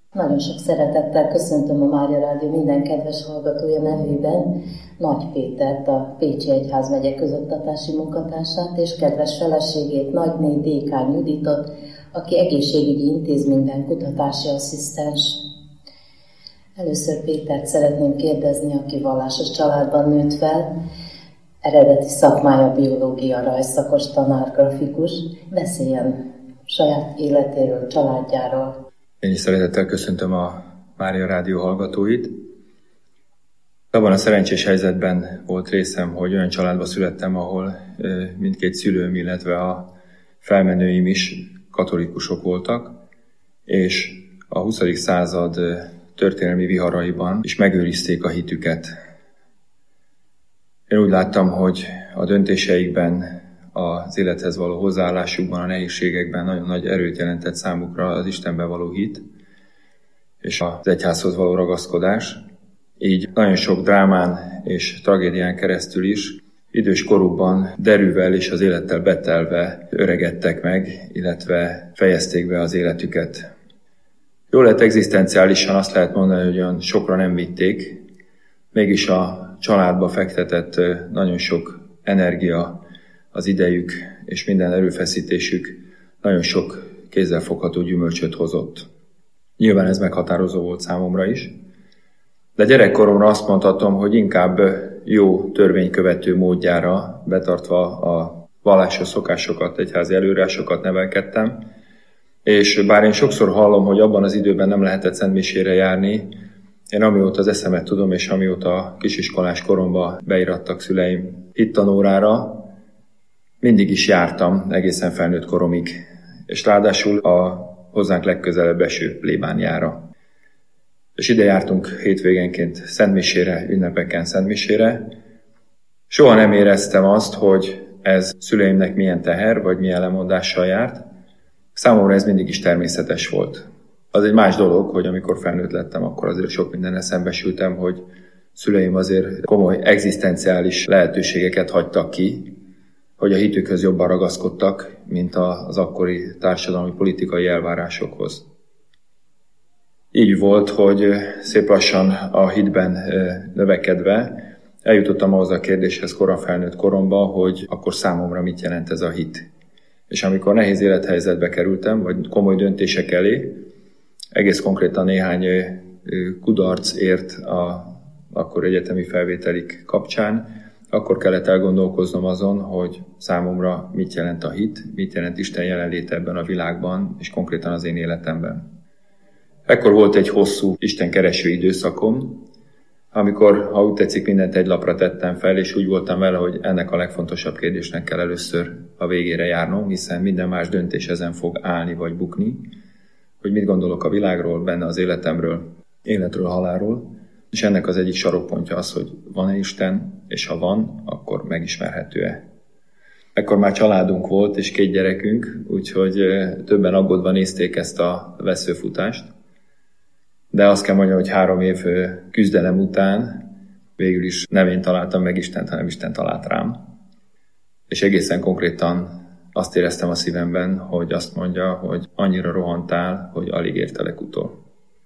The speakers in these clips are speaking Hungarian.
Nagyon sok szeretettel köszöntöm a Mária Rádió minden kedves hallgatója nevében Nagy Pétert, a Pécsi Egyházmegye közoktatási munkatársát és kedves feleségét, nagyné Dékány Juditot, aki egészségügyi intézményben kutatási asszisztens. Először Pétert szeretném kérdezni, aki vallásos családban nőtt fel, eredeti szakmája biológia, rajzszakos tanár, grafikus. Beszéljen saját életéről, családjáról. Én is szeretettel köszöntöm a Mária Rádió hallgatóit. Abban a szerencsés helyzetben volt részem, hogy olyan családba születtem, ahol mindkét szülőm, illetve a felmenőim is katolikusok voltak, és a 20. század történelmi viharaiban is megőrizték a hitüket. Én úgy láttam, hogy a döntéseikben, az élethez való hozzáállásukban, a nehézségekben nagyon nagy erőt jelentett számukra az Istenbe való hit és az egyházhoz való ragaszkodás. Így nagyon sok drámán és tragédián keresztül is idős korukban derűvel és az élettel betelve öregedtek meg, illetve fejezték be az életüket. Jól lett egzisztenciálisan azt lehet mondani, hogy olyan sokra nem vitték, mégis a családba fektetett nagyon sok energia, az idejük és minden erőfeszítésük nagyon sok kézzelfogható gyümölcsöt hozott. Nyilván ez meghatározó volt számomra is, de gyerekkoromra azt mondhatom, hogy inkább jó törvénykövető módjára, betartva a vallásos szokásokat, egyházi előírásokat nevelkedtem, és bár én sokszor hallom, hogy abban az időben nem lehetett szentmisére járni, én amióta az eszemet tudom, és amióta kisiskolás koromban beirattak szüleim hittanórára, mindig is jártam egészen felnőtt koromig, és ráadásul a hozzánk legközelebb eső plébániára. És ide jártunk hétvégenként szentmisére, ünnepeken szentmisére. Soha nem éreztem azt, hogy ez szüleimnek milyen teher, vagy milyen lemondással járt. Számomra ez mindig is természetes volt. Az egy más dolog, hogy amikor felnőtt lettem, akkor azért sok mindennel szembesültem, hogy szüleim azért komoly egzisztenciális lehetőségeket hagytak ki, hogy a hitükhöz jobban ragaszkodtak, mint az akkori társadalmi politikai elvárásokhoz. Így volt, hogy szép lassan a hitben növekedve eljutottam ahhoz a kérdéshez koran felnőtt koromban, hogy akkor számomra mit jelent ez a hit. És amikor nehéz élethelyzetbe kerültem, vagy komoly döntések elé, egész konkrétan néhány kudarc ért akkor egyetemi felvételik kapcsán, akkor kellett elgondolkoznom azon, hogy számomra mit jelent a hit, mit jelent Isten jelenléte ebben a világban, és konkrétan az én életemben. Ekkor volt egy hosszú Isten kereső időszakom, amikor, ha úgy tetszik, mindent egy lapra tettem fel, és úgy voltam vele, hogy ennek a legfontosabb kérdésnek kell először a végére járnom, hiszen minden más döntés ezen fog állni vagy bukni, hogy mit gondolok a világról, benne az életemről, életről, halálról, és ennek az egyik sarokpontja az, hogy van-e Isten, és ha van, akkor megismerhető-e. Ekkor már családunk volt, és 2 gyerekünk, úgyhogy többen aggódva nézték ezt a veszőfutást. De azt kell mondjam, hogy 3 év küzdelem után végül is nem én találtam meg Istent, hanem Isten talált rám. És egészen konkrétan azt éreztem a szívemben, hogy azt mondja, hogy annyira rohantál, hogy alig értelek utol.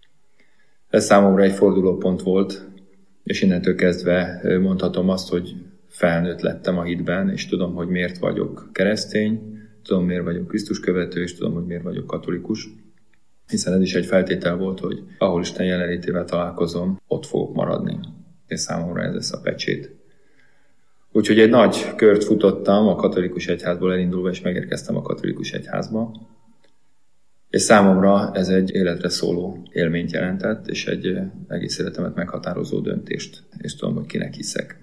Ez számomra egy fordulópont volt, és innentől kezdve mondhatom azt, hogy felnőtt lettem a hitben, és tudom, hogy miért vagyok keresztény, tudom, miért vagyok Krisztus követő, és tudom, hogy miért vagyok katolikus, hiszen ez is egy feltétel volt, hogy ahol Isten jelenlétével találkozom, ott fogok maradni. És számomra ez lesz a pecsét. Úgyhogy egy nagy kört futottam a katolikus egyházból elindulva, és megérkeztem a katolikus egyházba. És számomra ez egy életre szóló élményt jelentett, és egy egész életemet meghatározó döntést, és tudom, hogy kinek hiszek.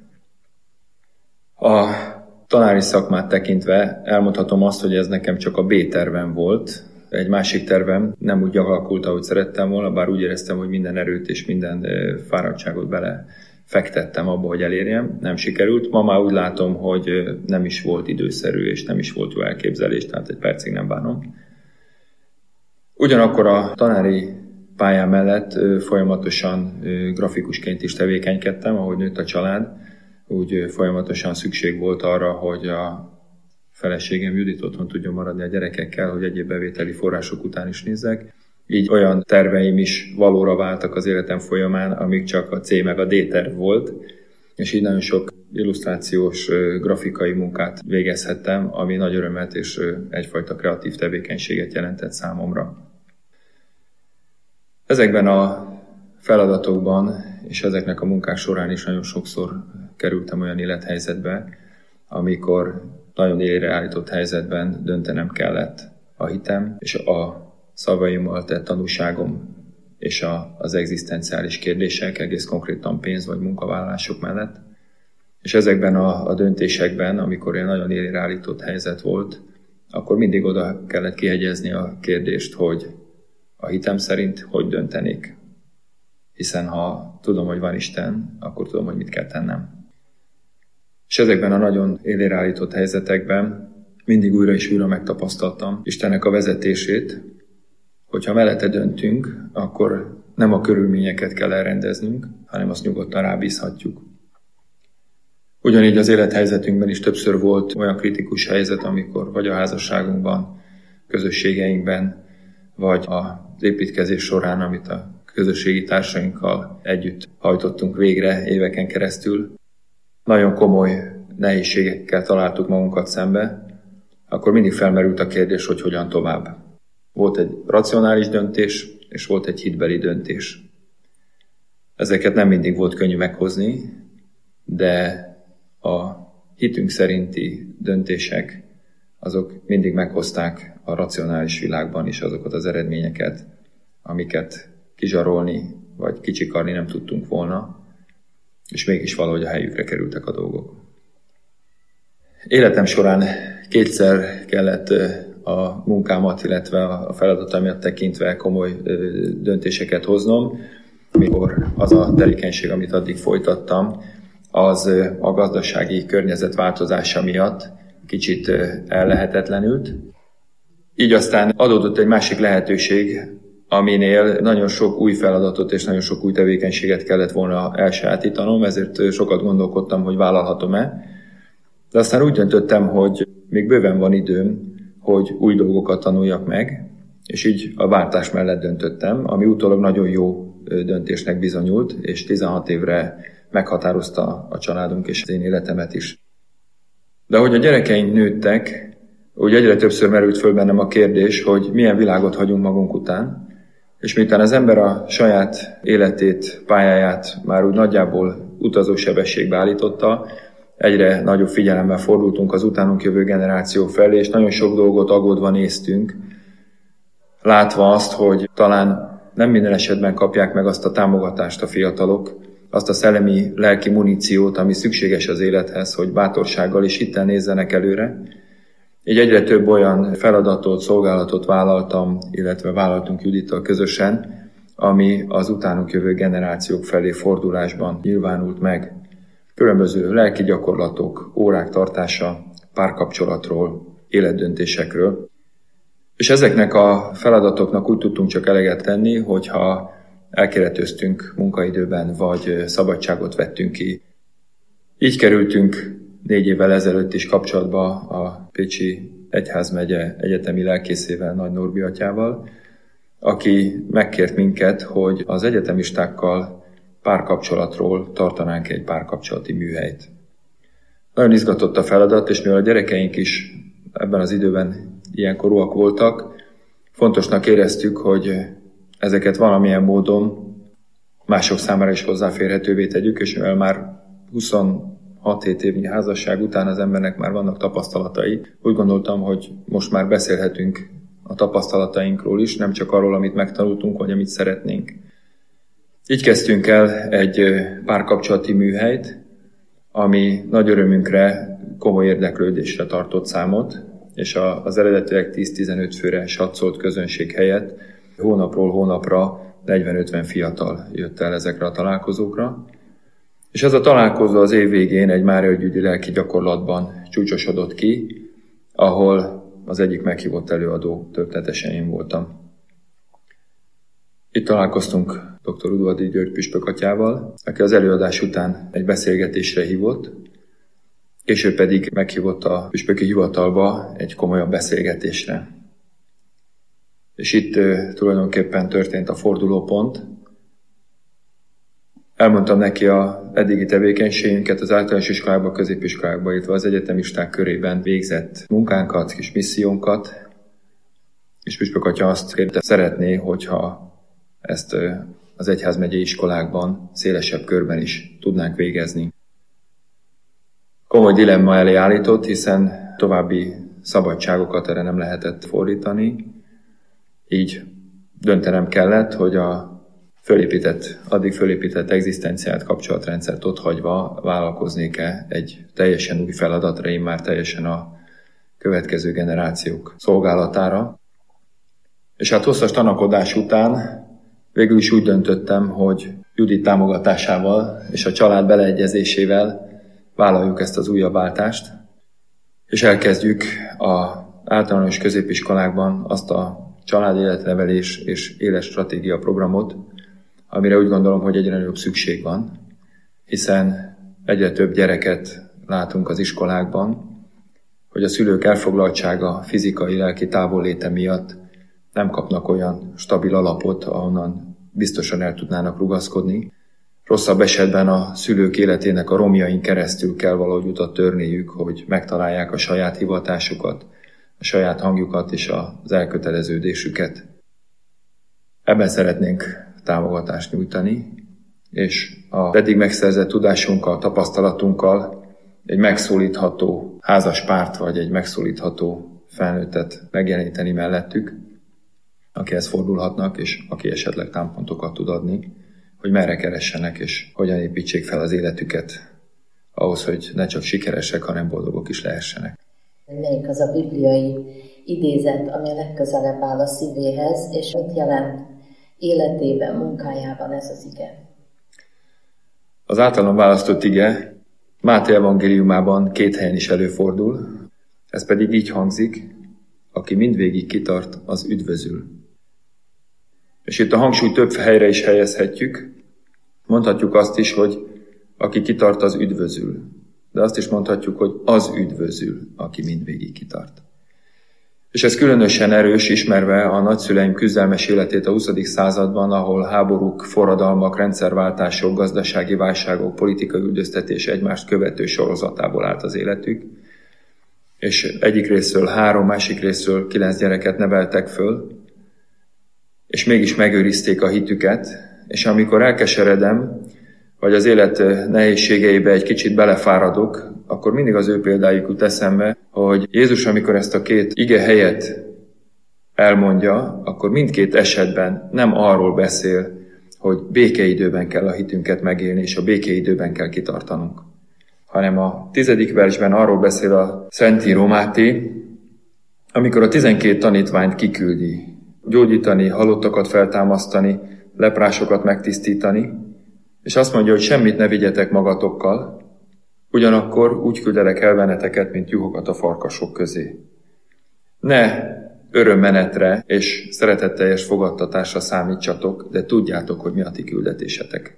A tanári szakmát tekintve elmondhatom azt, hogy ez nekem csak a B-tervem volt. Egy másik tervem nem úgy alakult, ahogy szerettem volna, bár úgy éreztem, hogy minden erőt és minden fáradtságot bele fektettem abba, hogy elérjem. Nem sikerült. Ma már úgy látom, hogy nem is volt időszerű, és nem is volt jó elképzelés, tehát egy percig nem bánom. Ugyanakkor a tanári pályám mellett folyamatosan grafikusként is tevékenykedtem, ahogy nőtt a család, úgy folyamatosan szükség volt arra, hogy a feleségem Judit otthon tudjon maradni a gyerekekkel, hogy egyéb bevételi források után is nézzek. Így olyan terveim is valóra váltak az életem folyamán, amik csak a C meg a D terv volt, és így nagyon sok illusztrációs, grafikai munkát végezhettem, ami nagy örömet és egyfajta kreatív tevékenységet jelentett számomra. Ezekben a feladatokban és ezeknek a munkák során is nagyon sokszor kerültem olyan élethelyzetbe, amikor nagyon élére állított helyzetben döntenem kellett a hitem és a szavaimmal tett tanúságom és az egzisztenciális kérdések, egész konkrétan pénz vagy munkavállalások mellett. És ezekben a döntésekben, amikor egy nagyon élére állított helyzet volt, akkor mindig oda kellett kihegyezni a kérdést, hogy a hitem szerint hogy döntenék. Hiszen ha tudom, hogy van Isten, akkor tudom, hogy mit kell tennem. És ezekben a nagyon élére állított helyzetekben mindig újra és újra megtapasztaltam Istennek a vezetését, hogyha mellette döntünk, akkor nem a körülményeket kell elrendeznünk, hanem azt nyugodtan rábízhatjuk. Ugyanígy az élethelyzetünkben is többször volt olyan kritikus helyzet, amikor vagy a házasságunkban, közösségeinkben, vagy az építkezés során, amit a közösségi társainkkal együtt hajtottunk végre éveken keresztül, nagyon komoly nehézségekkel találtuk magunkat szembe, akkor mindig felmerült a kérdés, hogy hogyan tovább. Volt egy racionális döntés, és volt egy hitbeli döntés. Ezeket nem mindig volt könnyű meghozni, de a hitünk szerinti döntések, azok mindig meghozták a racionális világban is azokat az eredményeket, amiket kizsarolni vagy kicsikarni nem tudtunk volna, és mégis valahogy a helyükre kerültek a dolgok. Életem során kétszer kellett a munkámat, illetve a feladataimat tekintve komoly döntéseket hoznom, mikor az a tevékenység, amit addig folytattam, az a gazdasági környezet változása miatt kicsit ellehetetlenült. Így aztán adódott egy másik lehetőség, aminél nagyon sok új feladatot és nagyon sok új tevékenységet kellett volna elsajátítanom, ezért sokat gondolkodtam, hogy vállalhatom-e. De aztán úgy döntöttem, hogy még bőven van időm, hogy új dolgokat tanuljak meg, és így a váltás mellett döntöttem, ami utólag nagyon jó döntésnek bizonyult, és 16 évre meghatározta a családunk és az én életemet is. De ahogy a gyerekeink nőttek, úgy egyre többször merült föl bennem a kérdés, hogy milyen világot hagyunk magunk után, és miután az ember a saját életét, pályáját már úgy nagyjából utazósebességbe állította, egyre nagyobb figyelemmel fordultunk az utánunk jövő generáció felé, és nagyon sok dolgot aggódva néztünk, látva azt, hogy talán nem minden esetben kapják meg azt a támogatást a fiatalok, azt a szellemi, lelki muníciót, ami szükséges az élethez, hogy bátorsággal és hittel nézzenek előre. Így egyre több olyan feladatot, szolgálatot vállaltam, illetve vállaltunk Judittal közösen, ami az utánunk jövő generációk felé fordulásban nyilvánult meg. Különböző lelki gyakorlatok, órák tartása, párkapcsolatról, életdöntésekről. És ezeknek a feladatoknak úgy tudtunk csak eleget tenni, hogyha elkéretöztünk munkaidőben, vagy szabadságot vettünk ki. Így kerültünk 4 évvel ezelőtt is kapcsolatba a Pécsi Egyházmegye egyetemi lelkészével, Nagy Norbi atyával, aki megkért minket, hogy az egyetemistákkal párkapcsolatról tartanánk egy párkapcsolati műhelyt. Nagyon izgatott a feladat, és mivel a gyerekeink is ebben az időben ilyen korúak voltak, fontosnak éreztük, hogy ezeket valamilyen módon mások számára is hozzáférhetővé tegyük, és mivel már 26-7 évnyi házasság után az embernek már vannak tapasztalatai, úgy gondoltam, hogy most már beszélhetünk a tapasztalatainkról is, nem csak arról, amit megtanultunk, vagy amit szeretnénk. Így kezdtünk el egy párkapcsolati műhelyt, ami nagy örömünkre komoly érdeklődésre tartott számot, és az eredetileg 10-15 főre satszolt közönség helyett hónapról hónapra 40-50 fiatal jött el ezekre a találkozókra. És ez a találkozó az év végén egy máriaügyi lelki gyakorlatban csúcsosodott ki, ahol az egyik meghívott előadó történetesen én voltam. Itt találkoztunk dr. Udvardi György püspök atyával, aki az előadás után egy beszélgetésre hívott, később pedig meghívott a püspöki hivatalba egy komolyabb beszélgetésre. És itt tulajdonképpen történt a fordulópont. Elmondtam neki az eddigi tevékenységünket, az általános iskolákban, középiskolákban, illetve az egyetemisták körében végzett munkánkat, kis missziónkat, és Püspök atya azt kérte, szeretné, hogyha ezt az egyházmegyei iskolákban, szélesebb körben is tudnánk végezni. Komoly dilemma elé állított, hiszen további szabadságokat erre nem lehetett fordítani, így döntenem kellett, hogy a addig fölépített egzisztenciát, kapcsolatrendszert otthagyva vállalkoznék-e egy teljesen új feladatra, én már teljesen a következő generációk szolgálatára. És hát hosszas tanakodás után végül is úgy döntöttem, hogy Judit támogatásával és a család beleegyezésével vállaljuk ezt az újabb váltást, és elkezdjük az általános középiskolákban azt a családéletnevelés és életstratégia programot, amire úgy gondolom, hogy egyre nagyobb szükség van, hiszen egyre több gyereket látunk az iskolákban, hogy a szülők elfoglaltsága, fizikai, lelki távolléte miatt nem kapnak olyan stabil alapot, ahonnan biztosan el tudnának rugaszkodni. Rosszabb esetben a szülők életének a romjain keresztül kell valahogy utat törniük, hogy megtalálják a saját hivatásukat, a saját hangjukat és az elköteleződésüket. Ebben szeretnénk támogatást nyújtani, és a eddig megszerzett tudásunkkal, tapasztalatunkkal egy megszólítható házaspárt vagy egy megszólítható felnőttet megjeleníteni mellettük, akihez fordulhatnak, és aki esetleg támpontokat tud adni, hogy merre keressenek, és hogyan építsék fel az életüket ahhoz, hogy ne csak sikeresek, hanem boldogok is lehessenek. Melyik az a bibliai idézet, ami a legközelebb áll a szívéhez, és mit jelent életében, munkájában ez az ige? Az általam választott ige Máté evangéliumában 2 helyen is előfordul, ez pedig így hangzik: aki mindvégig kitart, az üdvözül. És itt a hangsúlyt több helyre is helyezhetjük. Mondhatjuk azt is, hogy aki kitart, az üdvözül. De azt is mondhatjuk, hogy az üdvözül, aki mindvégig kitart. És ez különösen erős, ismerve a nagyszüleim küzdelmes életét a 20. században, ahol háborúk, forradalmak, rendszerváltások, gazdasági válságok, politikai üldöztetés egymást követő sorozatából állt az életük. És egyik részről 3, másik részről 9 gyereket neveltek föl, és mégis megőrizték a hitüket, és amikor elkeseredem, vagy az élet nehézségeibe egy kicsit belefáradok, akkor mindig az ő példájuk jut eszembe, hogy Jézus, amikor ezt a 2 ige helyet elmondja, akkor mindkét esetben nem arról beszél, hogy békeidőben kell a hitünket megélni, és a békeidőben kell kitartanunk, hanem a 10. versben arról beszél a Szentíró Máté, amikor a 12 tanítványt kiküldi, gyógyítani, halottakat feltámasztani, leprásokat megtisztítani, és azt mondja, hogy semmit ne vigyetek magatokkal, ugyanakkor úgy küldelek el benneteket, mint juhokat a farkasok közé. Ne örömmenetre és szeretetteljes fogadtatásra számítsatok, de tudjátok, hogy mi a ti küldetésetek.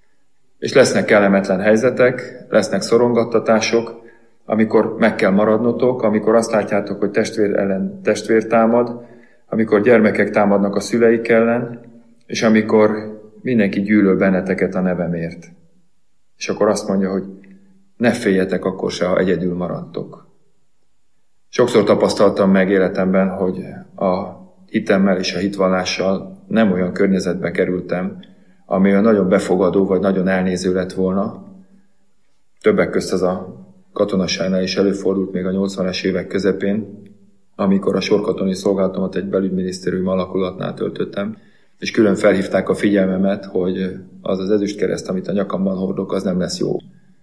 És lesznek kellemetlen helyzetek, lesznek szorongattatások, amikor meg kell maradnotok, amikor azt látjátok, hogy testvér ellen testvér támad, amikor gyermekek támadnak a szüleik ellen, és amikor mindenki gyűlöl benneteket a nevemért. És akkor azt mondja, hogy ne féljetek akkor se, ha egyedül maradtok. Sokszor tapasztaltam meg életemben, hogy a hitemmel és a hitvallással nem olyan környezetbe kerültem, ami olyan nagyon befogadó vagy nagyon elnéző lett volna. Többek közt az a katonaságnál is előfordult még a 80-as évek közepén, amikor a sorkatonai szolgálatomat egy belügyminisztérium alakulatnál töltöttem, és külön felhívták a figyelmemet, hogy az az ezüstkereszt, amit a nyakamban hordok, az nem lesz jó.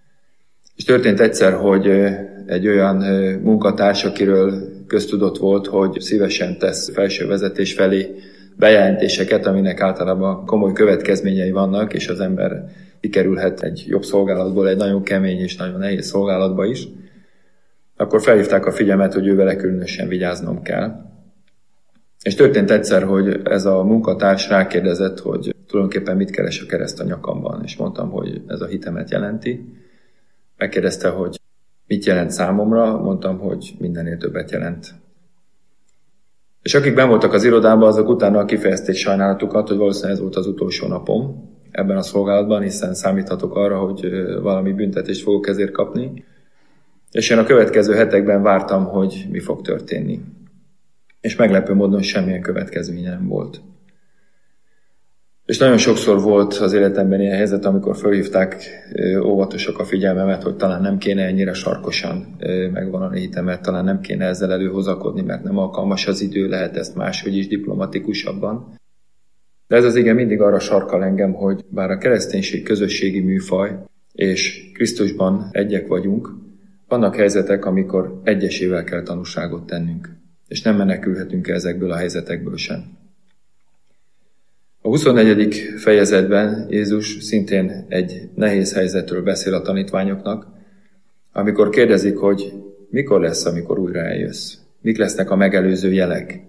És történt egyszer, hogy egy olyan munkatárs, akiről köztudott volt, hogy szívesen tesz felső vezetés felé bejelentéseket, aminek általában komoly következményei vannak, és az ember kikerülhet egy jobb szolgálatból egy nagyon kemény és nagyon nehéz szolgálatba is, akkor felhívták a figyelmet, hogy ővele különösen vigyáznom kell. És történt egyszer, hogy ez a munkatárs rákérdezett, hogy tulajdonképpen mit keres a kereszt a nyakamban, és mondtam, hogy ez a hitemet jelenti. Megkérdezte, hogy mit jelent számomra, mondtam, hogy mindennél többet jelent. És akik benn voltak az irodában, azok utána kifejezték sajnálatukat, hogy valószínűleg ez volt az utolsó napom ebben a szolgálatban, hiszen számíthatok arra, hogy valami büntetést fogok ezért kapni. És én a következő hetekben vártam, hogy mi fog történni. És meglepő módon semmilyen következménye nem volt. És nagyon sokszor volt az életemben ilyen helyzet, amikor felhívták óvatosak a figyelmemet, hogy talán nem kéne ennyire sarkosan megvallani hitemet, talán nem kéne ezzel előhozakodni, mert nem alkalmas az idő, lehet ezt máshogy is diplomatikusabban. De ez az ige mindig arra sarkal engem, hogy bár a kereszténység közösségi műfaj, és Krisztusban egyek vagyunk, vannak helyzetek, amikor egyesével kell tanúságot tennünk, és nem menekülhetünk ezekből a helyzetekből sem. A 24. fejezetben Jézus szintén egy nehéz helyzetről beszél a tanítványoknak, amikor kérdezik, hogy mikor lesz, amikor újra eljössz, mik lesznek a megelőző jelek.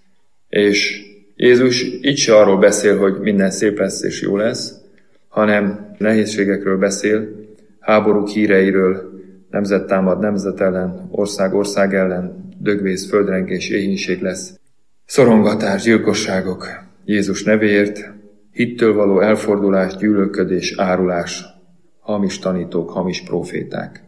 És Jézus itt se arról beszél, hogy minden szép lesz és jó lesz, hanem nehézségekről beszél, háborúk híreiről, nemzet támad nemzet ellen, ország ország ellen, dögvész, földrengés, éhínség lesz, szorongatás, gyilkosságok Jézus nevéért, hittől való elfordulás, gyűlölködés, árulás, hamis tanítók, hamis próféták.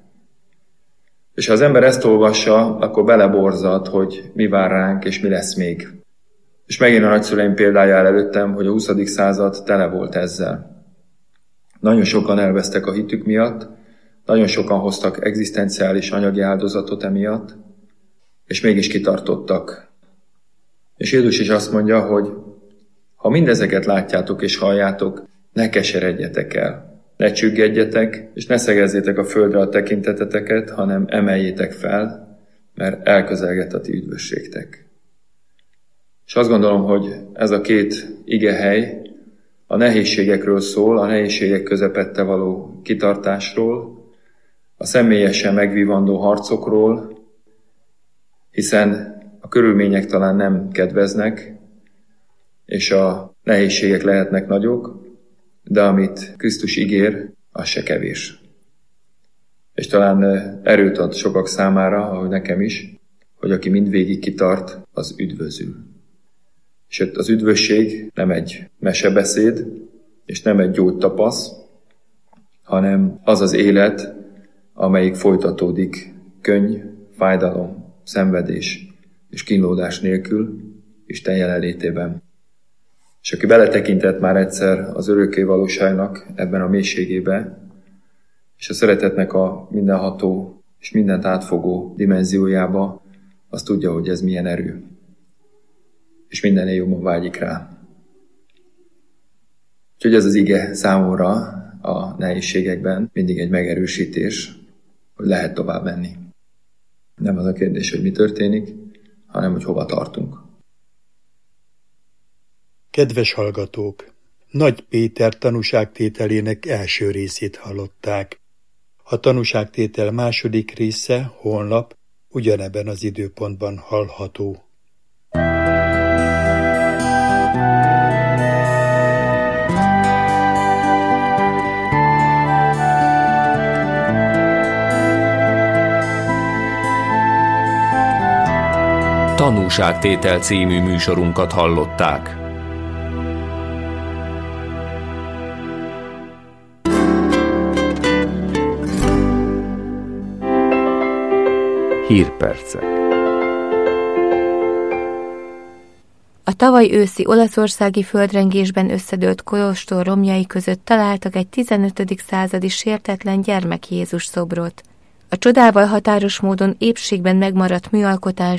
És ha az ember ezt olvassa, akkor beleborzad, hogy mi vár ránk, és mi lesz még. És megint a nagyszüleim példája áll előttem, hogy a 20. század tele volt ezzel. Nagyon sokan elvesztek a hitük miatt, nagyon sokan hoztak egzisztenciális anyagi áldozatot emiatt, és mégis kitartottak. És Jézus is azt mondja, hogy ha mindezeket látjátok és halljátok, ne keseredjetek el, ne csüggedjetek, és ne szegezzétek a földre a tekinteteteket, hanem emeljétek fel, mert elközelgett a ti üdvösségtek. És azt gondolom, hogy ez a két igehely a nehézségekről szól, a nehézségek közepette való kitartásról, a személyesen megvívandó harcokról, hiszen a körülmények talán nem kedveznek, és a nehézségek lehetnek nagyok, de amit Krisztus ígér, az se kevés. És talán erőt ad sokak számára, ahogy nekem is, hogy aki mindvégig kitart, az üdvözül. És az üdvösség nem egy mesebeszéd, és nem egy gyógytapasz, hanem az az élet, amelyik folytatódik könny, fájdalom, szenvedés és kínlódás nélkül, Isten jelenlétében. És aki beletekintett már egyszer az örökké valóságnak ebben a mélységébe, és a szeretetnek a mindenható és mindent átfogó dimenziójába, az tudja, hogy ez milyen erő. És mindennél jobban vágyik rá. Úgyhogy ez az ige számomra a nehézségekben mindig egy megerősítés, hogy lehet tovább menni. Nem az a kérdés, hogy mi történik, hanem hogy hova tartunk. Kedves hallgatók! Nagy Péter tanúságtételének első részét hallották. A tanúságtétel második része holnap ugyanebben az időpontban hallható. Tanúságtétel című műsorunkat hallották. Hírpercek. A tavaly őszi olaszországi földrengésben összedőlt kolostor romjai között találtak egy 15. századi sértetlen gyermek Jézus szobrot. A csodával határos módon épségben megmaradt műalkotás